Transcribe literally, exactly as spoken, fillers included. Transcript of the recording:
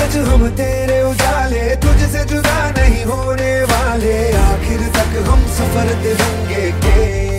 आज हम तेरे उजाले, तुझसे जुदा नहीं होने वाले, आखिर तक हम सफर तिरंगे के।